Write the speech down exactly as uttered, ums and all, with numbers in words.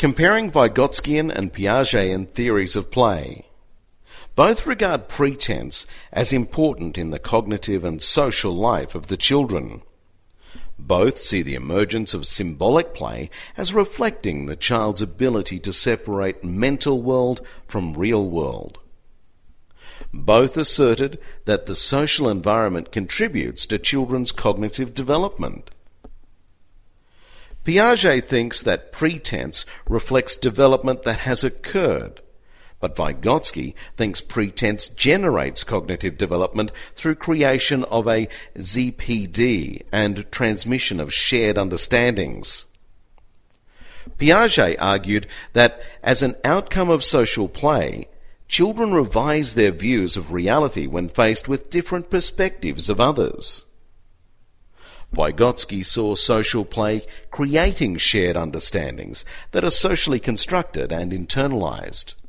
Comparing Vygotskian and Piagetian theories of play. Both regard pretense as important in the cognitive and social life of the children. Both see the emergence of symbolic play as reflecting the child's ability to separate mental world from real world. Both asserted that the social environment contributes to children's cognitive development. Piaget thinks that pretense reflects development that has occurred, but Vygotsky thinks pretense generates cognitive development through creation of a Z P D and transmission of shared understandings. Piaget argued that as an outcome of social play, children revise their views of reality when faced with different perspectives of others. Vygotsky saw social play creating shared understandings that are socially constructed and internalized.